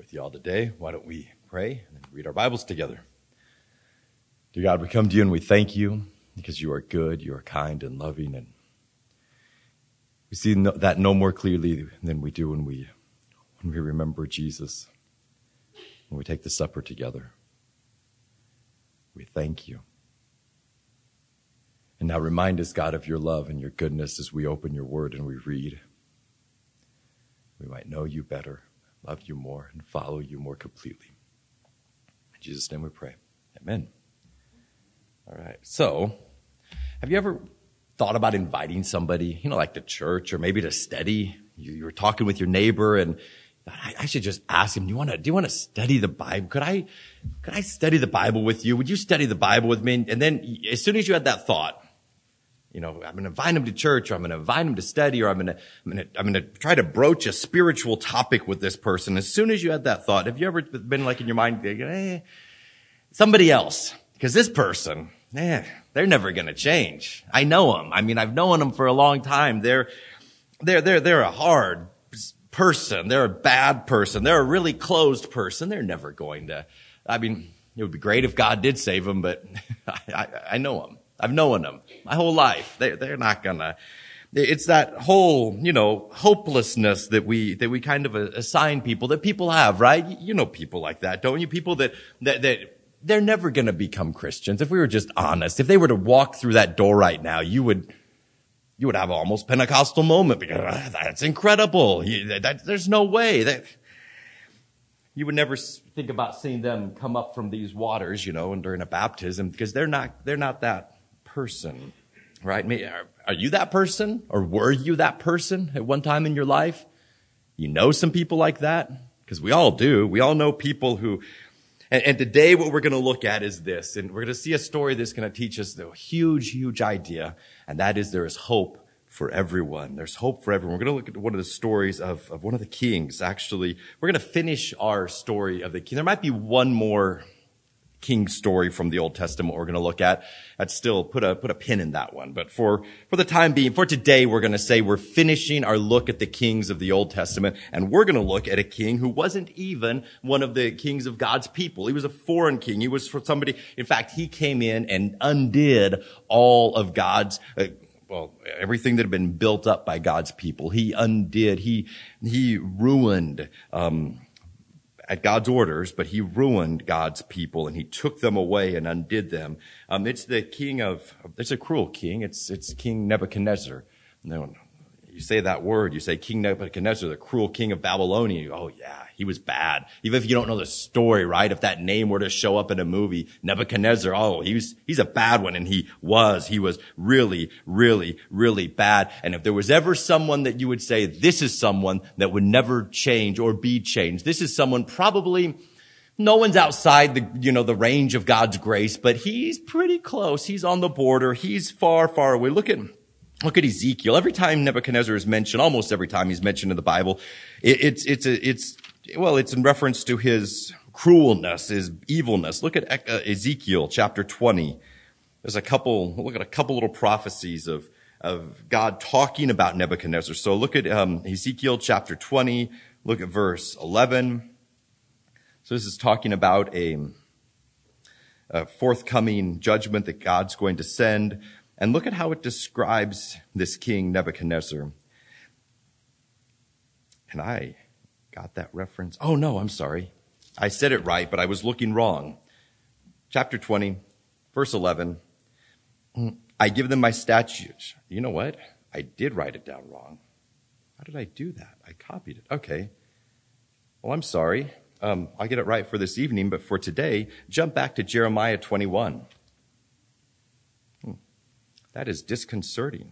with you all today. Why don't we pray and read our Bibles together? Dear God, we come to you and we thank you because you are good, you are kind and loving, and we see that no more clearly than we do when we remember Jesus, when we take the supper together. We thank you. And now remind us, God, of your love and your goodness as we open your word and we read. We might know you better, love you more, and follow you more completely. In Jesus' name we pray. Amen. All right. So, have you ever thought about inviting somebody, like to church or maybe to study? You were talking with your neighbor and I should just ask him, do you want to study the Bible? Could I study the Bible with you? Would you study the Bible with me? And then as soon as you had that thought, I'm going to invite him to church, or I'm going to invite him to study, or I'm going to try to broach a spiritual topic with this person. As soon as you had that thought, have you ever been like in your mind, somebody else? Because this person, they're never going to change. I know them. I've known them for a long time. They're a hard person. They're a bad person. They're a really closed person. They're never going to. It would be great if God did save them, but I know them. I've known them my whole life. They're not gonna. It's that whole, hopelessness that we kind of assign people, that people have, right? You know people like that, don't you? People that they're never gonna become Christians. If we were just honest, if they were to walk through that door right now, you would have an almost Pentecostal moment because that's incredible. There's no way you would never think about seeing them come up from these waters, and during a baptism, because they're not that person, right? Are you that person, or were you that person at one time in your life? You know some people like that? Because we all do. We all know people who, and today what we're going to look at is this, and we're going to see a story that's going to teach us a huge, huge idea, and that is there is hope for everyone. There's hope for everyone. We're going to look at one of the stories of one of the kings. Actually, we're going to finish our story of the king. There might be one more king story from the Old Testament we're going to look at. I'd still put a pin in that one. But for the time being, for today, we're going to say we're finishing our look at the kings of the Old Testament, and we're going to look at a king who wasn't even one of the kings of God's people. He was a foreign king. He was for somebody. In fact, he came in and undid all of God's everything that had been built up by God's people. He undid. He ruined at God's orders, but he ruined God's people, and he took them away and undid them. It's a cruel king. It's King Nebuchadnezzar. No, you say that word, you say King Nebuchadnezzar, the cruel king of Babylonia. Oh yeah, he was bad. Even if you don't know the story, right? If that name were to show up in a movie, Nebuchadnezzar, he's a bad one, and he was really, really, really bad. And if there was ever someone that you would say, this is someone that would never change or be changed, this is someone probably, no one's outside the range of God's grace, but he's pretty close. He's on the border. He's far, far away. Look at Ezekiel. Every time Nebuchadnezzar is mentioned, almost every time he's mentioned in the Bible, it's in reference to his cruelness, his evilness. Look at Ezekiel chapter 20. Look at a couple little prophecies of God talking about Nebuchadnezzar. So look at Ezekiel chapter 20. Look at verse 11. So this is talking about a forthcoming judgment that God's going to send. And look at how it describes this king Nebuchadnezzar. And I got that reference. Oh, no, I'm sorry. I said it right, but I was looking wrong. Chapter 20, verse 11. I give them my statutes. You know what? I did write it down wrong. How did I do that? I copied it. Okay. Well, I'm sorry. I'll get it right for this evening, but for today, jump back to Jeremiah 21. That is disconcerting.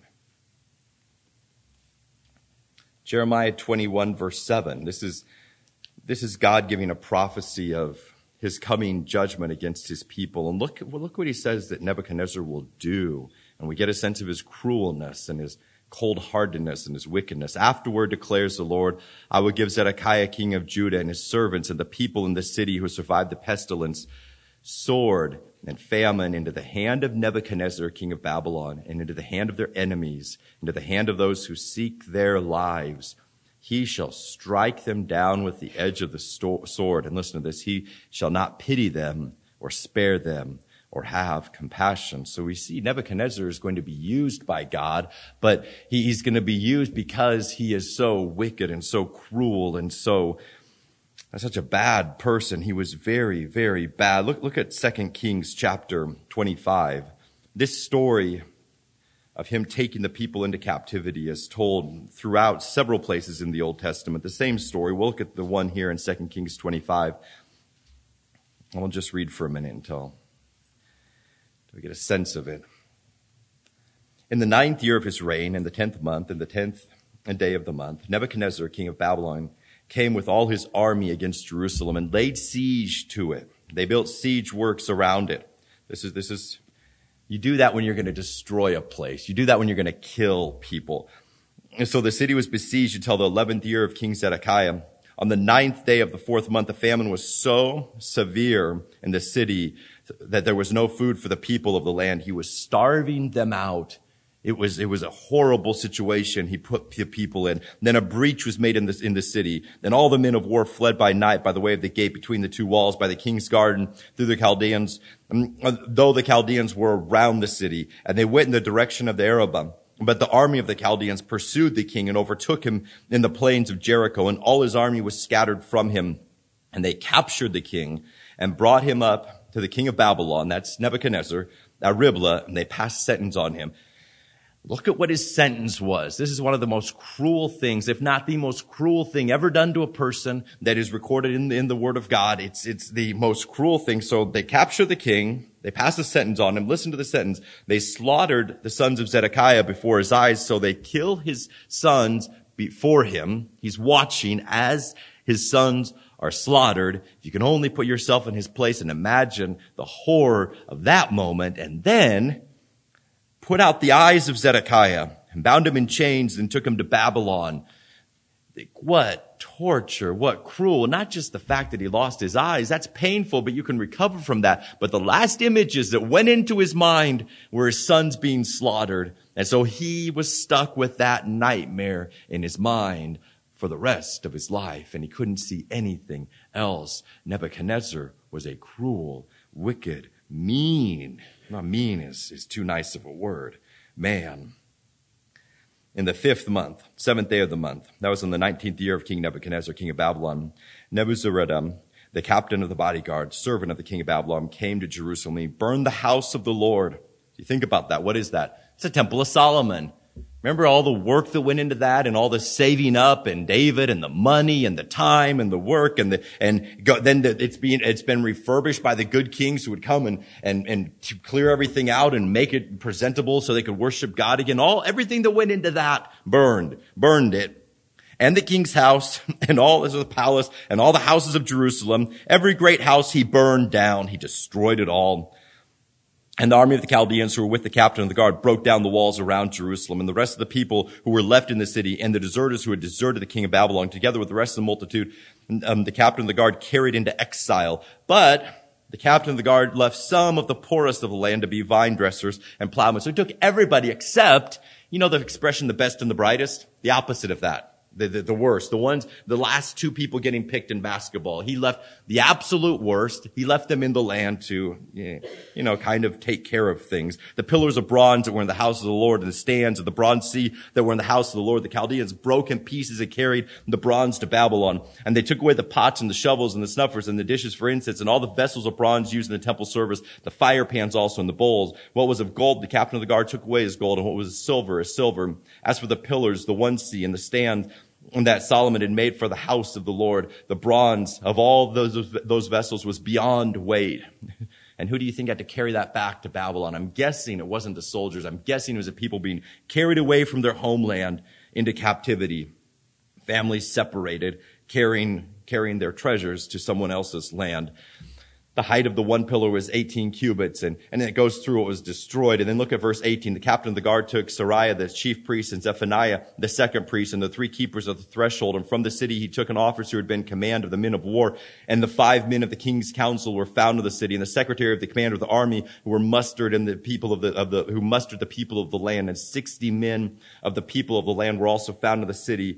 Jeremiah 21, verse 7. This is God giving a prophecy of his coming judgment against his people. And look what he says that Nebuchadnezzar will do. And we get a sense of his cruelness and his cold-heartedness and his wickedness. Afterward, declares the Lord, I will give Zedekiah king of Judah and his servants and the people in the city who survived the pestilence, sword and famine into the hand of Nebuchadnezzar, king of Babylon, and into the hand of their enemies, into the hand of those who seek their lives. he shall strike them down with the edge of the sword. And listen to this, he shall not pity them or spare them or have compassion. So we see Nebuchadnezzar is going to be used by God, but he's going to be used because he is so wicked and so cruel and such a bad person. He was very, very bad. Look at 2 Kings chapter 25. This story of him taking the people into captivity is told throughout several places in the Old Testament. The same story. We'll look at the one here in 2 Kings 25. And we'll just read for a minute until we get a sense of it. In the 9th year of his reign, in the 10th month, in the 10th day of the month, Nebuchadnezzar, king of Babylon, came with all his army against Jerusalem and laid siege to it. They built siege works around it. This is You do that when you're going to destroy a place. You do that when you're going to kill people. And so the city was besieged until the 11th year of King Zedekiah. On the 9th day of the 4th month, the famine was so severe in the city that there was no food for the people of the land. He was starving them out. It was a horrible situation he put the people in. Then a breach was made in the city. Then all the men of war fled by night by the way of the gate between the two walls, by the king's garden, through the Chaldeans, though the Chaldeans were around the city. And they went in the direction of the Arabah. But the army of the Chaldeans pursued the king and overtook him in the plains of Jericho, and all his army was scattered from him. And they captured the king and brought him up to the king of Babylon, that's Nebuchadnezzar, at Riblah, and they passed sentence on him. Look at what his sentence was. This is one of the most cruel things, if not the most cruel thing ever done to a person that is recorded in the Word of God. It's the most cruel thing. So they capture the king. They pass a sentence on him. Listen to the sentence. They slaughtered the sons of Zedekiah before his eyes. So they kill his sons before him. He's watching as his sons are slaughtered. If you can only put yourself in his place and imagine the horror of that moment, and then put out the eyes of Zedekiah and bound him in chains and took him to Babylon. What torture, what cruel. Not just the fact that he lost his eyes, that's painful, but you can recover from that. But the last images that went into his mind were his sons being slaughtered. And so he was stuck with that nightmare in his mind for the rest of his life, and he couldn't see anything else. Nebuchadnezzar was a cruel, wicked, mean, not mean is too nice of a word, man. In the 5th month, 7th day of the month, that was in the 19th year of King Nebuchadnezzar, king of Babylon, Nebuzaradan, the captain of the bodyguard, servant of the king of Babylon, came to Jerusalem. He burned the house of the Lord. You think about that. What is that? It's a temple of Solomon. Remember all the work that went into that, and all the saving up, and David, and the money, and the time, and the work, then it's been refurbished by the good kings who would come and to clear everything out and make it presentable so they could worship God again. Everything that went into that burned it. And the king's house, and all this was the palace, and all the houses of Jerusalem, every great house he burned down. He destroyed it all. And the army of the Chaldeans who were with the captain of the guard broke down the walls around Jerusalem. And the rest of the people who were left in the city and the deserters who had deserted the king of Babylon, together with the rest of the multitude, the captain of the guard carried into exile. But the captain of the guard left some of the poorest of the land to be vine dressers and plowmen. So he took everybody except, the expression, the best and the brightest, the opposite of that. The worst, the last two people getting picked in basketball. He left the absolute worst. He left them in the land to, kind of take care of things. The pillars of bronze that were in the house of the Lord, and the stands of the bronze sea that were in the house of the Lord, the Chaldeans broke in pieces and carried the bronze to Babylon. And they took away the pots and the shovels and the snuffers and the dishes for incense and all the vessels of bronze used in the temple service, the fire pans also and the bowls. What was of gold, the captain of the guard took away his gold, and what was silver, his silver. As for the pillars, the one sea and the stand, and that Solomon had made for the house of the Lord, the bronze of all those vessels was beyond weight. And who do you think had to carry that back to Babylon? I'm guessing it wasn't the soldiers. I'm guessing it was the people being carried away from their homeland into captivity. Families separated, carrying their treasures to someone else's land. The height of the one pillar was 18 cubits, and then it goes through what was destroyed. And then look at verse 18. The captain of the guard took Sariah, the chief priest, and Zephaniah, the second priest, and the 3 keepers of the threshold. And from the city he took an officer who had been in command of the men of war. And the 5 men of the king's council were found in the city, and the secretary of the commander of the army who were mustered, and the people who mustered the people of the land. And 60 men of the people of the land were also found in the city.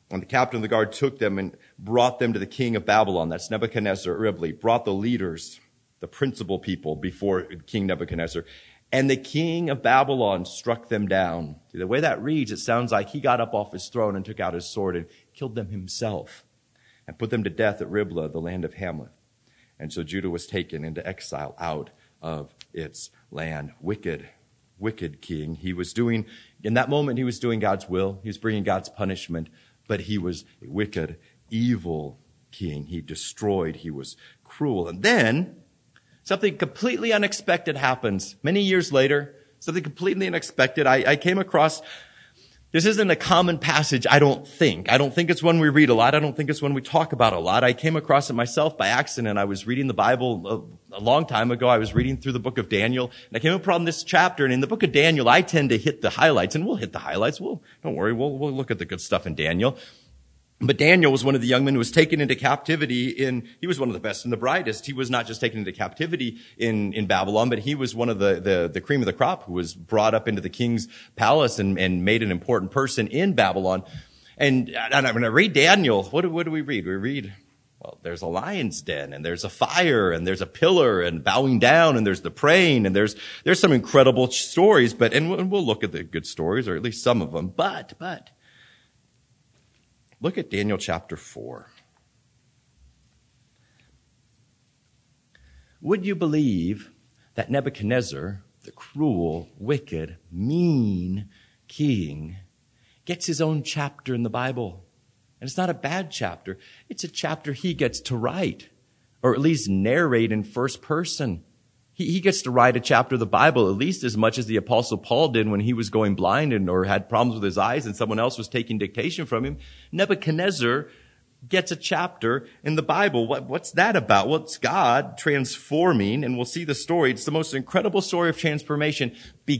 And the captain of the guard took them and brought them to the king of Babylon. That's Nebuchadnezzar at Riblah. Brought the leaders, the principal people, before King Nebuchadnezzar. And the king of Babylon struck them down. See, the way that reads, it sounds like he got up off his throne and took out his sword and killed them himself and put them to death at Riblah, the land of Hamath. And so Judah was taken into exile out of its land. Wicked king. He was doing, in that moment, he was doing God's will. He was bringing God's punishment. But he was a wicked, evil king. He destroyed. He was cruel. And then something completely unexpected happens. Many years later, something completely unexpected. I came across, this isn't a common passage, I don't think. I don't think it's one we read a lot. I don't think it's one we talk about a lot. I came across it myself by accident. I was reading the Bible a long time ago. I was reading through the book of Daniel, and I came upon this chapter. And in the book of Daniel, I tend to hit the highlights, and we'll hit the highlights. Don't worry, we'll look at the good stuff in Daniel. But Daniel was one of the young men who was taken into captivity he was one of the best and the brightest. He was not just taken into captivity in Babylon, but he was one of the cream of the crop who was brought up into the king's palace and made an important person in Babylon. And when I read Daniel, what do we read? We read, well, there's a lion's den, and there's a fire, and there's a pillar, and bowing down, and there's the praying, and there's some incredible stories, and we'll look at the good stories, or at least some of them, but look at Daniel chapter 4. Would you believe that Nebuchadnezzar, the cruel, wicked, mean king, gets his own chapter in the Bible? And it's not a bad chapter. It's a chapter he gets to write, or at least narrate in first person. He gets to write a chapter of the Bible at least as much as the Apostle Paul did when he was going blind or had problems with his eyes and someone else was taking dictation from him. Nebuchadnezzar gets a chapter in the Bible. What's that about? What's God transforming? And we'll see the story. It's the most incredible story of transformation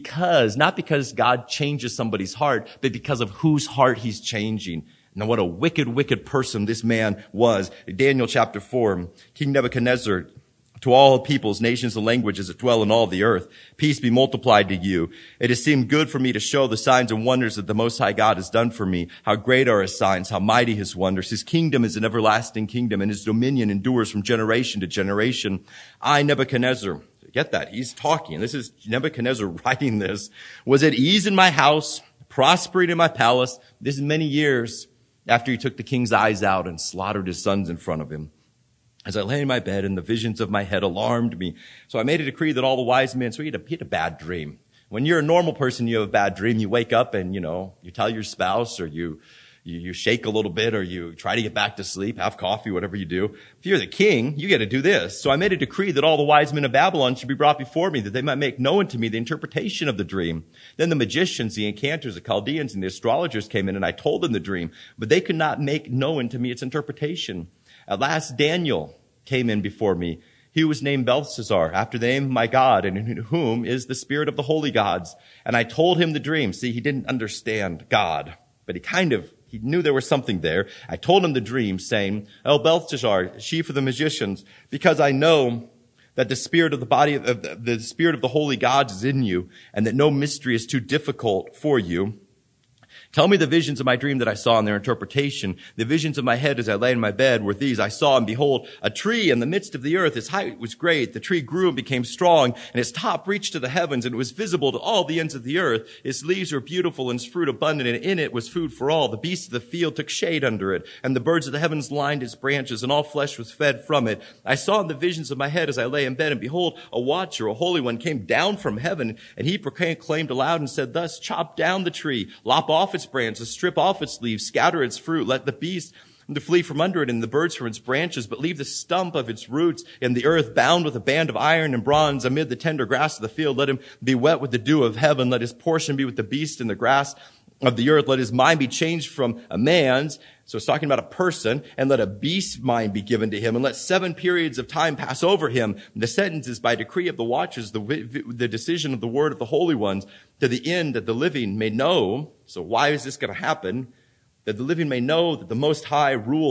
not because God changes somebody's heart, but because of whose heart he's changing. Now, what a wicked, wicked person this man was. Daniel chapter 4, King Nebuchadnezzar, to all peoples, nations, and languages that dwell in all the earth, peace be multiplied to you. It has seemed good for me to show the signs and wonders that the Most High God has done for me. How great are his signs, how mighty his wonders. His kingdom is an everlasting kingdom, and his dominion endures from generation to generation. I, Nebuchadnezzar, get that, he's talking. This is Nebuchadnezzar writing this. Was at ease in my house, prospering in my palace. This is many years after he took the king's eyes out and slaughtered his sons in front of him. As I lay in my bed, and the visions of my head alarmed me. So I made a decree that all the wise men, so he had a bad dream. When you're a normal person, you have a bad dream, you wake up and, you tell your spouse, or you shake a little bit, or you try to get back to sleep, have coffee, whatever you do. If you're the king, you got to do this. So I made a decree that all the wise men of Babylon should be brought before me, that they might make known to me the interpretation of the dream. Then the magicians, the enchanters, the Chaldeans, and the astrologers came in, and I told them the dream, but they could not make known to me its interpretation. At last, Daniel came in before me. He was named Belteshazzar, after the name of my God, and in whom is the spirit of the holy gods. And I told him the dream. See, he didn't understand God, but he knew there was something there. I told him the dream, saying, O Belteshazzar, chief of the magicians, because I know that the spirit of the spirit of the holy gods is in you, and that no mystery is too difficult for you. Tell me the visions of my dream that I saw and their interpretation. The visions of my head as I lay in my bed were these. I saw, and behold, a tree in the midst of the earth. Its height was great. The tree grew and became strong, and its top reached to the heavens, and it was visible to all the ends of the earth. Its leaves were beautiful, and its fruit abundant, and in it was food for all. The beasts of the field took shade under it, and the birds of the heavens lined its branches, and all flesh was fed from it. I saw in the visions of my head as I lay in bed, and behold, a watcher, a holy one, came down from heaven, and he proclaimed aloud and said thus, chop down the tree, lop off its branches, strip off its leaves, scatter its fruit, let the beasts to flee from under it and the birds from its branches, but leave the stump of its roots in the earth, bound with a band of iron and bronze amid the tender grass of the field. Let him be wet with the dew of heaven. Let his portion be with the beast in the grass of the earth. Let his mind be changed from a man's. So it's talking about a person. And let a beast's mind be given to him. And let 7 periods of time pass over him. The sentence is by decree of the watchers, the decision of the word of the holy ones, to the end that the living may know. So why is this going to happen? That the living may know that the Most High rules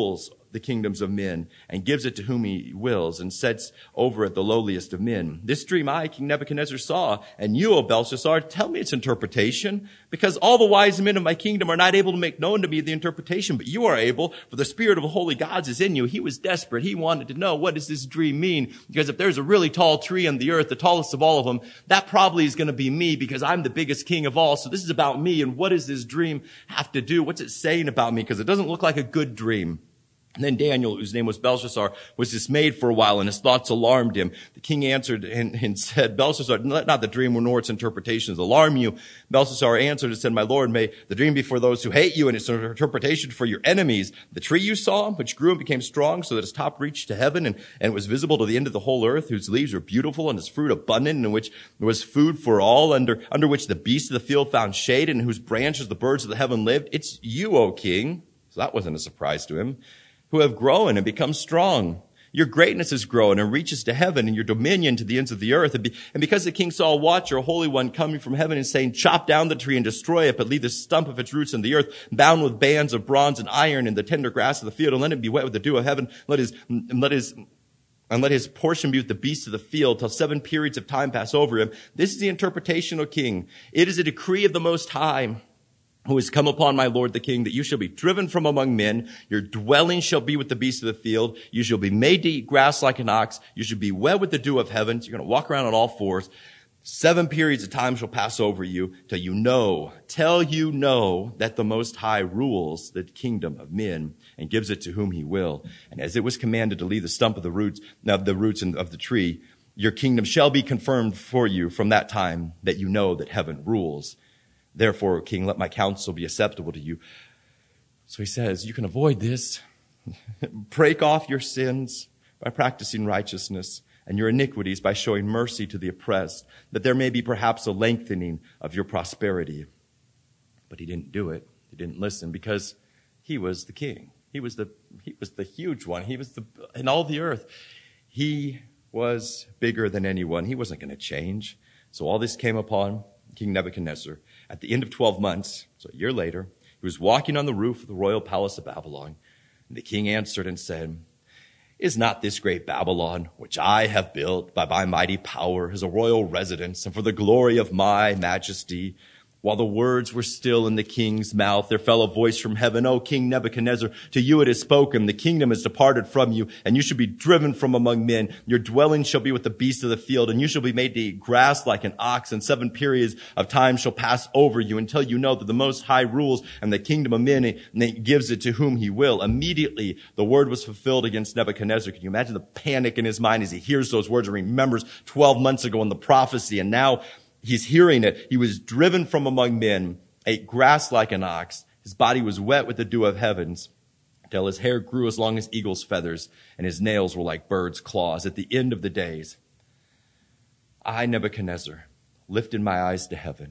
the kingdoms of men and gives it to whom he wills and sets over it the lowliest of men. This dream I, King Nebuchadnezzar, saw, and you, O Belshazzar, tell me its interpretation, because all the wise men of my kingdom are not able to make known to me the interpretation, but you are able, for the spirit of the holy gods is in you. He was desperate. He wanted to know, what does this dream mean? Because if there's a really tall tree on the earth, the tallest of all of them, that probably is going to be me, because I'm the biggest king of all. So this is about me, and what does this dream have to do? What's it saying about me? Because it doesn't look like a good dream. And then Daniel, whose name was Belshazzar, was dismayed for a while, and his thoughts alarmed him. The king answered and said, Belshazzar, let not the dream nor its interpretations alarm you. Belshazzar answered and said, my lord, may the dream be for those who hate you, and its interpretation for your enemies. The tree you saw, which grew and became strong, so that its top reached to heaven, and was visible to the end of the whole earth, whose leaves were beautiful, and its fruit abundant, and in which there was food for all, under which the beasts of the field found shade, and in whose branches the birds of the heaven lived. It's you, O king. So that wasn't a surprise to him. Who have grown and become strong. Your greatness has grown and reaches to heaven, and your dominion to the ends of the earth. And because the king saw a watcher, a holy one, coming from heaven and saying, chop down the tree and destroy it, but leave the stump of its roots in the earth, bound with bands of bronze and iron in the tender grass of the field, and let it be wet with the dew of heaven. Let his portion be with the beasts of the field till 7 periods of time pass over him. This is the interpretation, O king. It is a decree of the Most High, who has come upon my lord the king, that you shall be driven from among men. Your dwelling shall be with the beasts of the field. You shall be made to eat grass like an ox. You shall be wet with the dew of heaven. So you're going to walk around on all fours. 7 periods of time shall pass over you till you know that the Most High rules the kingdom of men and gives it to whom he will. And as it was commanded to leave the stump of the roots of the tree, your kingdom shall be confirmed for you from that time, that you know that heaven rules. Therefore, O king, let my counsel be acceptable to you. So he says, you can avoid this. Break off your sins by practicing righteousness, and your iniquities by showing mercy to the oppressed, that there may be perhaps a lengthening of your prosperity. But he didn't do it. He didn't listen, because he was the king. He was the huge one. He was in all the earth. He was bigger than anyone. He wasn't going to change. So all this came upon King Nebuchadnezzar. At the end of 12 months, so a year later, he was walking on the roof of the royal palace of Babylon. And the king answered and said, is not this great Babylon, which I have built by my mighty power, as a royal residence, and for the glory of my majesty? While the words were still in the king's mouth, there fell a voice from heaven, O King Nebuchadnezzar, to you it is spoken, the kingdom is departed from you, and you shall be driven from among men. Your dwelling shall be with the beasts of the field, and you shall be made to eat grass like an ox, and 7 periods of time shall pass over you until you know that the Most High rules and the kingdom of men, and gives it to whom he will. Immediately the word was fulfilled against Nebuchadnezzar. Can you imagine the panic in his mind as he hears those words and remembers 12 months ago in the prophecy, and now he's hearing it. He was driven from among men, ate grass like an ox. His body was wet with the dew of heavens, till his hair grew as long as eagle's feathers, and his nails were like birds' claws. At the end of the days, I, Nebuchadnezzar, lifted my eyes to heaven,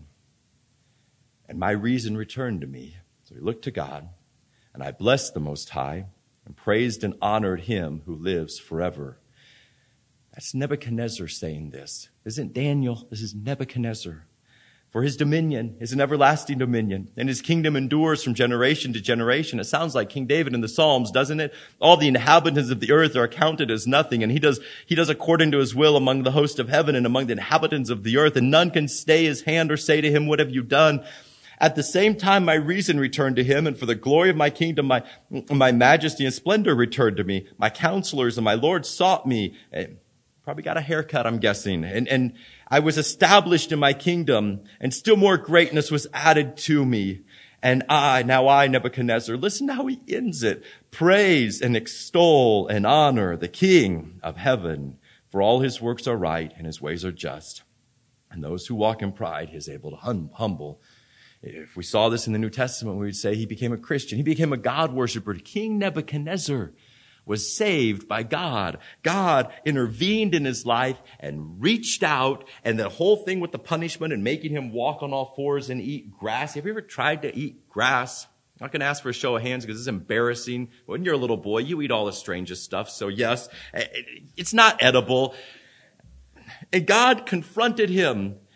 and my reason returned to me. So he looked to God, and I blessed the Most High, and praised and honored him who lives forever. That's Nebuchadnezzar saying this. This isn't Daniel. This is Nebuchadnezzar. For his dominion is an everlasting dominion, and his kingdom endures from generation to generation. It sounds like King David in the Psalms, doesn't it? All the inhabitants of the earth are accounted as nothing, and he does according to his will among the host of heaven and among the inhabitants of the earth, and none can stay his hand or say to him, what have you done? At the same time, my reason returned to him, and for the glory of my kingdom, my majesty and splendor returned to me. My counselors and my lord sought me. Probably got a haircut, I'm guessing. And I was established in my kingdom, and still more greatness was added to me. And I, Nebuchadnezzar, listen how he ends it. Praise and extol and honor the King of heaven. For all his works are right and his ways are just. And those who walk in pride, he is able to humble. If we saw this in the New Testament, we would say he became a Christian. He became a God worshiper. King Nebuchadnezzar was saved by God. God intervened in his life and reached out, and the whole thing with the punishment and making him walk on all fours and eat grass. Have you ever tried to eat grass? I'm not going to ask for a show of hands because it's embarrassing. When you're a little boy, you eat all the strangest stuff. So yes, it's not edible. And God confronted him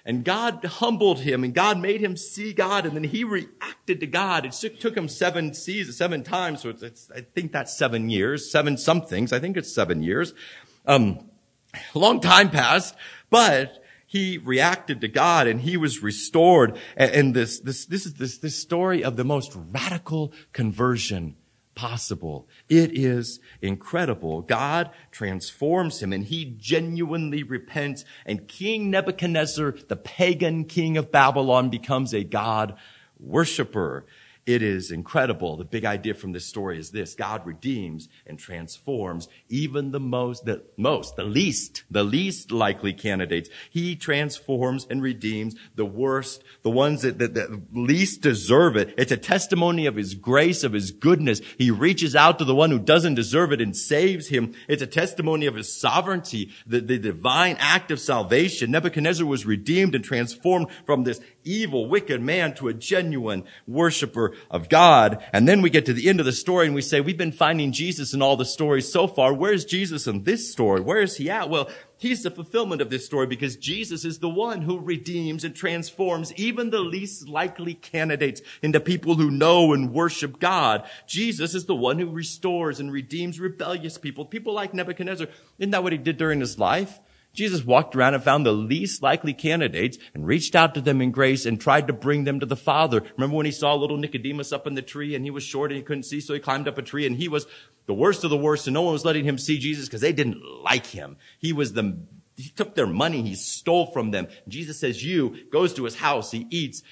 And God humbled him, and God made him see God, and then he reacted to God. It took him 7 times, so I think that's 7 years, 7 somethings. I think it's 7 years. A long time passed, but he reacted to God, and he was restored. And this is the story of the most radical conversion possible. It is incredible. God transforms him, and he genuinely repents, and King Nebuchadnezzar, the pagan king of Babylon, becomes a God worshiper. It is incredible. The big idea from this story is this: God redeems and transforms even the least likely candidates. He transforms and redeems the worst, the ones that least deserve it. It's a testimony of his grace, of his goodness. He reaches out to the one who doesn't deserve it and saves him. It's a testimony of his sovereignty, the divine act of salvation. Nebuchadnezzar was redeemed and transformed from this evil, wicked man to a genuine worshiper of God. And then we get to the end of the story and we say, we've been finding Jesus in all the stories so far. Where's Jesus in this story? Where is he at? Well, he's the fulfillment of this story, because Jesus is the one who redeems and transforms even the least likely candidates into people who know and worship God. Jesus is the one who restores and redeems rebellious people like Nebuchadnezzar. Isn't that what he did during his life? Jesus walked around and found the least likely candidates and reached out to them in grace and tried to bring them to the Father. Remember when he saw little Nicodemus up in the tree, and he was short and he couldn't see, so he climbed up a tree, and he was the worst of the worst, and no one was letting him see Jesus because they didn't like him. He took their money, he stole from them. Jesus says, goes to his house, he eats,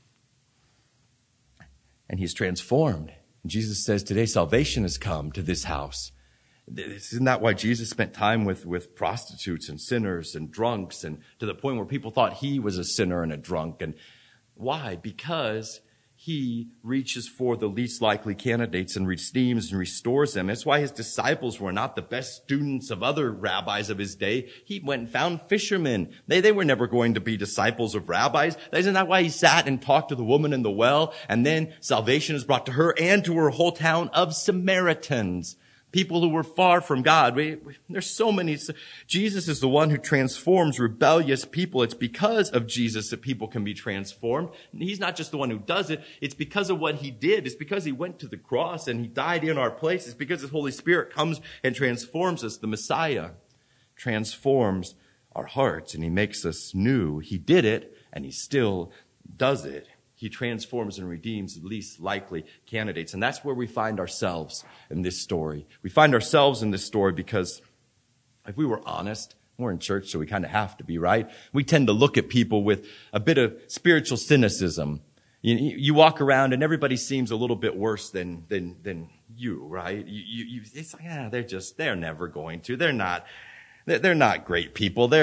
and he's transformed. And Jesus says, today salvation has come to this house. Isn't that why Jesus spent time with prostitutes and sinners and drunks, and to the point where people thought he was a sinner and a drunk? And why? Because he reaches for the least likely candidates and redeems and restores them. That's why his disciples were not the best students of other rabbis of his day. He went and found fishermen. They were never going to be disciples of rabbis. Isn't that why he sat and talked to the woman in the well? And then salvation is brought to her and to her whole town of Samaritans. People who were far from God. There's so many. Jesus is the one who transforms rebellious people. It's because of Jesus that people can be transformed. He's not just the one who does it. It's because of what he did. It's because he went to the cross and he died in our place. It's because his Holy Spirit comes and transforms us. The Messiah transforms our hearts and he makes us new. He did it and he still does it. He transforms and redeems the least likely candidates. And that's where we find ourselves in this story. We find ourselves in this story because if we were honest, we're in church, so we kind of have to be, right? We tend to look at people with a bit of spiritual cynicism. You walk around and everybody seems a little bit worse than you, right? It's like, they're never going to. They're not great people.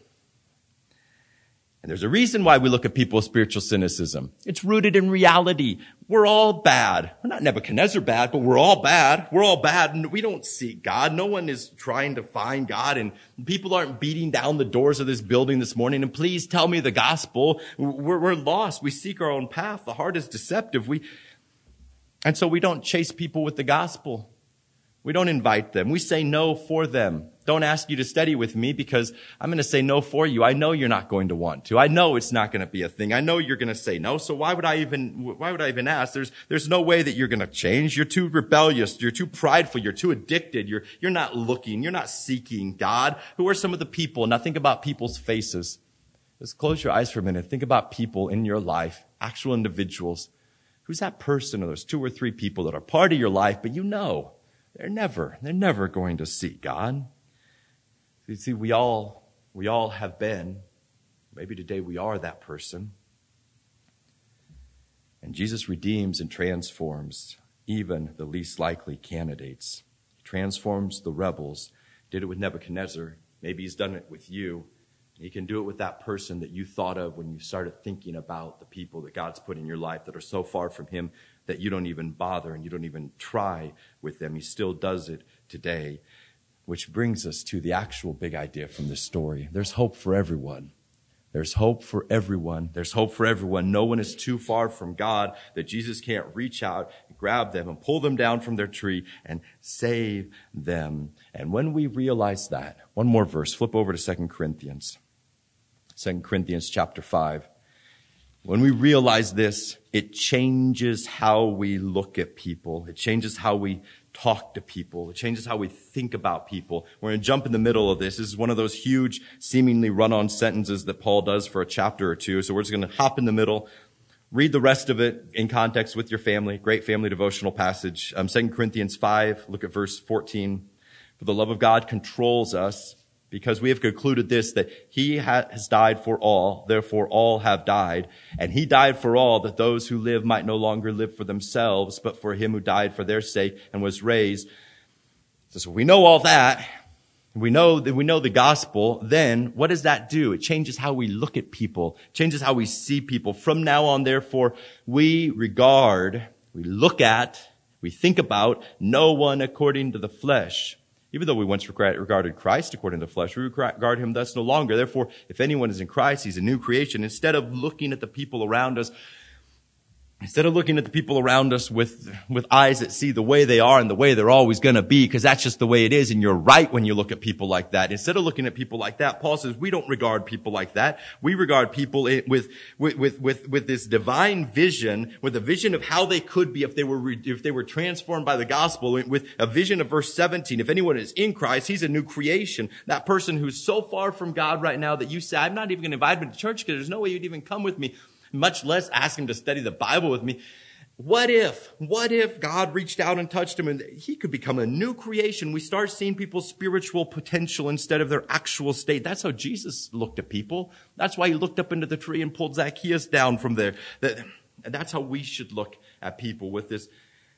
And there's a reason why we look at people with spiritual cynicism. It's rooted in reality. We're all bad. We're not Nebuchadnezzar bad, but we're all bad. We're all bad, and we don't seek God. No one is trying to find God, and people aren't beating down the doors of this building this morning, and please tell me the gospel. We're lost. We seek our own path. The heart is deceptive. And so we don't chase people with the gospel. We don't invite them. We say no for them. Don't ask you to study with me because I'm going to say no for you. I know you're not going to want to. I know it's not going to be a thing. I know you're going to say no. So why would I even ask? There's no way that you're going to change. You're too rebellious. You're too prideful. You're too addicted. You're not looking. You're not seeking God. Who are some of the people? Now think about people's faces. Just close your eyes for a minute. Think about people in your life, actual individuals. Who's that person or those 2 or 3 people that are part of your life, but you know they're never going to seek God. You see, we all have been. Maybe today we are that person. And Jesus redeems and transforms even the least likely candidates. He transforms the rebels. Did it with Nebuchadnezzar. Maybe he's done it with you. He can do it with that person that you thought of when you started thinking about the people that God's put in your life that are so far from him that you don't even bother and you don't even try with them. He still does it today. Which brings us to the actual big idea from this story. There's hope for everyone. There's hope for everyone. There's hope for everyone. No one is too far from God that Jesus can't reach out and grab them and pull them down from their tree and save them. And when we realize that, one more verse, flip over to 2 Corinthians. 2 Corinthians chapter 5. When we realize this, it changes how we look at people. It changes how we talk to people. It changes how we think about people. We're going to jump in the middle of this. This is one of those huge, seemingly run-on sentences that Paul does for a chapter or two. So we're just going to hop in the middle, read the rest of it in context with your family. Great family devotional passage. 2 Corinthians 5, look at verse 14. For the love of God controls us, because we have concluded this, that he has died for all, therefore all have died. And he died for all, that those who live might no longer live for themselves, but for him who died for their sake and was raised. So we know all that. We know the gospel. Then what does that do? It changes how we look at people, changes how we see people. From now on, therefore, we look at, we think about no one according to the flesh. Even though we once regarded Christ according to the flesh, we regard him thus no longer. Therefore, if anyone is in Christ, he's a new creation. Instead of looking at the people around us with eyes that see the way they are and the way they're always going to be, because that's just the way it is, and you're right when you look at people like that. Instead of looking at people like that, Paul says we don't regard people like that. We regard people with this divine vision, with a vision of how they could be if they were transformed by the gospel, with a vision of verse 17. If anyone is in Christ, he's a new creation. That person who's so far from God right now that you say, I'm not even going to invite him to church because there's no way you'd even come with me, much less ask him to study the Bible with me. What if God reached out and touched him and he could become a new creation? We start seeing people's spiritual potential instead of their actual state. That's how Jesus looked at people. That's why he looked up into the tree and pulled Zacchaeus down from there. That's how we should look at people, with this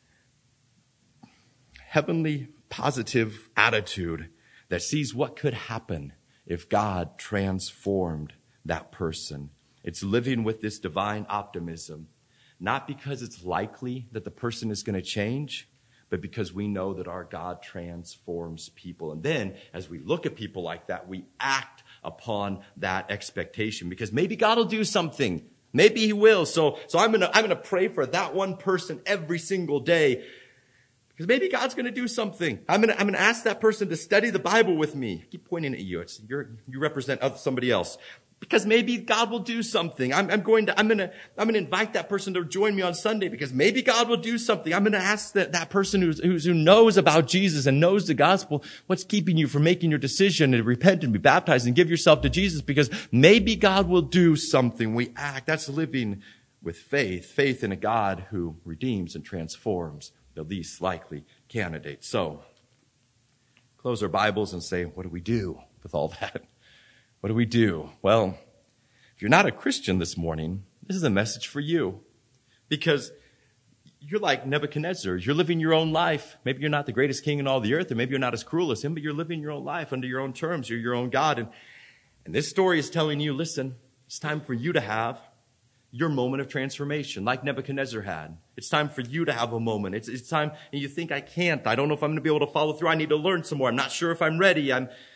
heavenly positive attitude that sees what could happen if God transformed that person. It's living with this divine optimism, not because it's likely that the person is going to change, but because we know that our God transforms people. And then as we look at people like that, we act upon that expectation, because maybe God will do something. Maybe he will. So I'm going to pray for that one person every single day, because maybe God's going to do something. I'm going to ask that person to study the Bible with me. I keep pointing at you. You represent somebody else. Because maybe God will do something. I'm going to invite that person to join me on Sunday, because maybe God will do something. I'm going to ask that person who knows about Jesus and knows the gospel, what's keeping you from making your decision to repent and be baptized and give yourself to Jesus, because maybe God will do something. We act. That's living with faith in a God who redeems and transforms the least likely candidate. So, close our Bibles and say, what do we do with all that? What do we do? Well, if you're not a Christian this morning, this is a message for you, because you're like Nebuchadnezzar. You're living your own life. Maybe you're not the greatest king in all the earth, or maybe you're not as cruel as him, but you're living your own life under your own terms. You're your own God. And this story is telling you, listen, it's time for you to have your moment of transformation, like Nebuchadnezzar had. It's time for you to have a moment. It's time, and you think, I can't. I don't know if I'm going to be able to follow through. I need to learn some more. I'm not sure if I'm ready.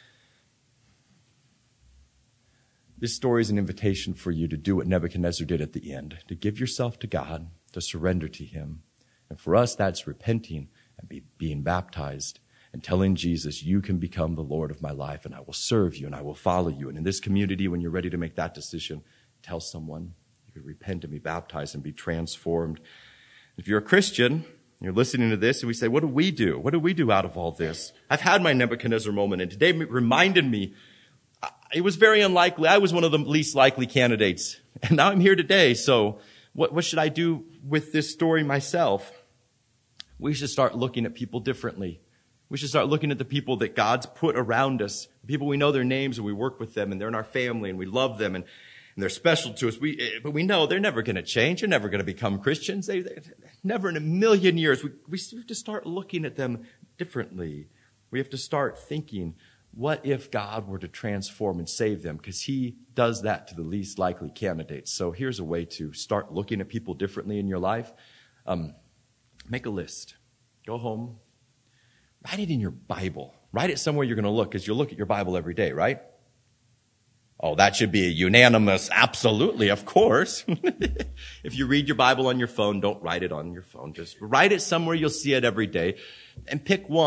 This story is an invitation for you to do what Nebuchadnezzar did at the end, to give yourself to God, to surrender to him. And for us, that's repenting and being baptized and telling Jesus, you can become the Lord of my life, and I will serve you and I will follow you. And in this community, when you're ready to make that decision, tell someone. You can repent and be baptized and be transformed. If you're a Christian, you're listening to this, and we say, what do we do? What do we do out of all this? I've had my Nebuchadnezzar moment, and today reminded me, it was very unlikely. I was one of the least likely candidates. And now I'm here today. So what should I do with this story myself? We should start looking at people differently. We should start looking at the people that God's put around us, people we know their names and we work with them and they're in our family and we love them and they're special to us. But we know they're never going to change. They're never going to become Christians. They never in a million years. We have to start looking at them differently. We have to start thinking, what if God were to transform and save them? Because he does that to the least likely candidates. So here's a way to start looking at people differently in your life. Make a list. Go home. Write it in your Bible. Write it somewhere you're going to look, because you'll look at your Bible every day, right? Oh, that should be a unanimous, absolutely, of course. If you read your Bible on your phone, don't write it on your phone. Just write it somewhere you'll see it every day. And pick one.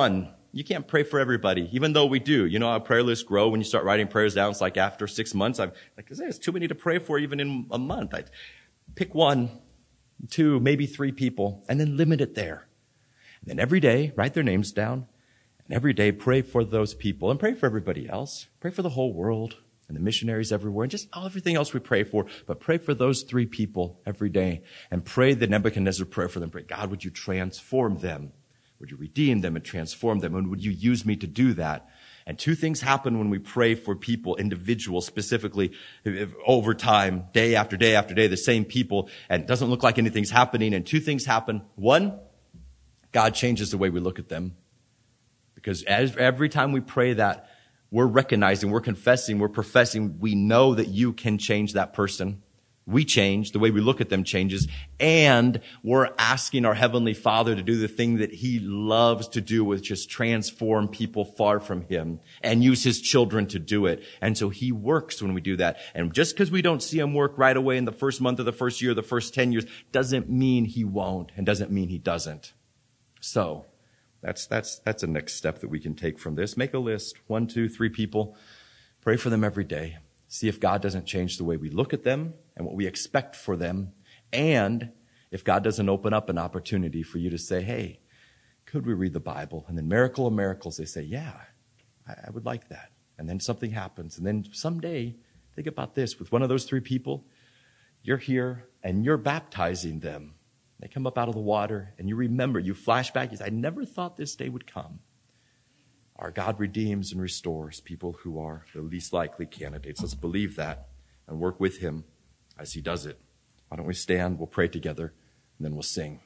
You can't pray for everybody, even though we do. You know how prayer lists grow when you start writing prayers down. It's like after 6 months, I'm like, there's too many to pray for even in a month. I'd pick 1, 2, maybe 3 people, and then limit it there. And then every day, write their names down. And every day, pray for those people and pray for everybody else. Pray for the whole world and the missionaries everywhere and just everything else we pray for. But pray for those 3 people every day and pray the Nebuchadnezzar prayer for them. Pray, God, would you transform them? Would you redeem them and transform them? And would you use me to do that? And 2 things happen when we pray for people, individuals specifically, over time, day after day after day, the same people, and it doesn't look like anything's happening. And 2 things happen. 1, God changes the way we look at them. Because every time we pray that, we're recognizing, we're confessing, we're professing, we know that you can change that person. We change, the way we look at them changes, and we're asking our Heavenly Father to do the thing that He loves to do, which is transform people far from Him and use His children to do it. And so He works when we do that. And just because we don't see Him work right away in the first month of the first year, the first 10 years, doesn't mean He won't and doesn't mean He doesn't. So that's a next step that we can take from this. Make a list, 1, 2, 3 people. Pray for them every day. See if God doesn't change the way we look at them and what we expect for them. And if God doesn't open up an opportunity for you to say, hey, could we read the Bible? And then miracle of miracles, they say, yeah, I would like that. And then something happens. And then someday, think about this. With one of those 3 people, you're here and you're baptizing them. They come up out of the water and you remember, you flash back, you say, I never thought this day would come. Our God redeems and restores people who are the least likely candidates. Let's believe that and work with Him as He does it. Why don't we stand, we'll pray together, and then we'll sing.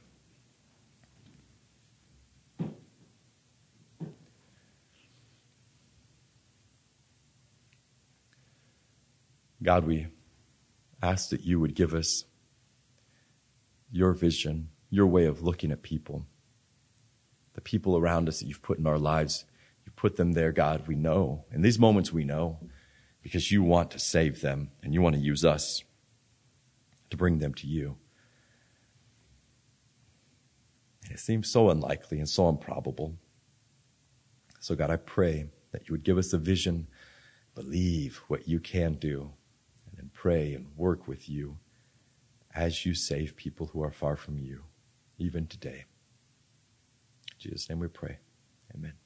God, we ask that you would give us your vision, your way of looking at people, the people around us that you've put in our lives. You put them there, God, we know. In these moments we know because you want to save them and you want to use us to bring them to you. And it seems so unlikely and so improbable. So God, I pray that you would give us a vision, believe what you can do, and then pray and work with you as you save people who are far from you, even today. In Jesus' name we pray. Amen.